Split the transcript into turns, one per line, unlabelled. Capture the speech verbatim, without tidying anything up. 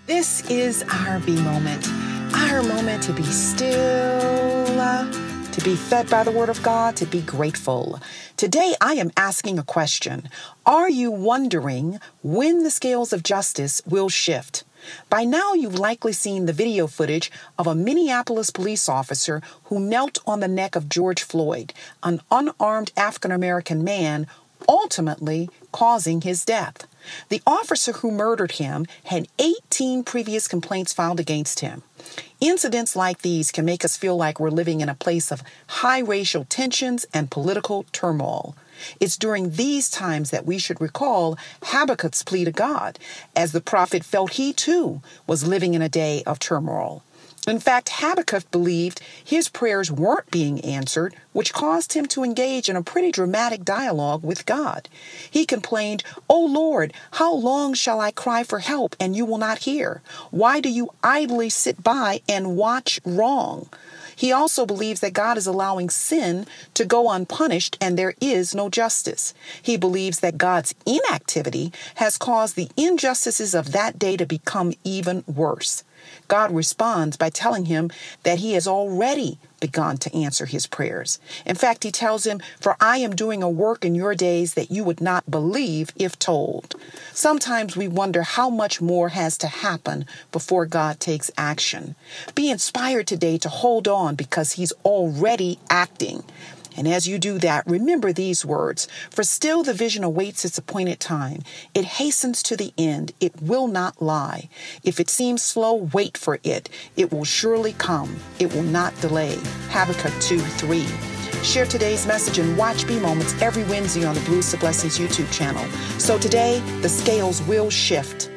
This is our B moment, our moment to be still, uh, to be fed by the Word of God, to be grateful. Today, I am asking a question. Are you wondering when the scales of justice will shift? By now, you've likely seen the video footage of a Minneapolis police officer who knelt on the neck of George Floyd, an unarmed African-American man, ultimately causing his death. The officer who murdered him had eighteen previous complaints filed against him. Incidents like these can make us feel like we're living in a place of high racial tensions and political turmoil. It's during these times that we should recall Habakkuk's plea to God, as the prophet felt he too was living in a day of turmoil. In fact, Habakkuk believed his prayers weren't being answered, which caused him to engage in a pretty dramatic dialogue with God. He complained, "O Lord, how long shall I cry for help and you will not hear? Why do you idly sit by and watch wrong?" He also believes that God is allowing sin to go unpunished and there is no justice. He believes that God's inactivity has caused the injustices of that day to become even worse. God responds by telling him that he has already begun to answer his prayers. In fact, he tells him, "For I am doing a work in your days that you would not believe if told." Sometimes we wonder how much more has to happen before God takes action. Be inspired today to hold on because he's already acting. And as you do that, remember these words, "For still the vision awaits its appointed time. It hastens to the end. It will not lie. If it seems slow, wait for it. It will surely come. It will not delay." Habakkuk two three. Share today's message and watch B Moments every Wednesday on the Blues to Blessings YouTube channel. So today, the scales will shift.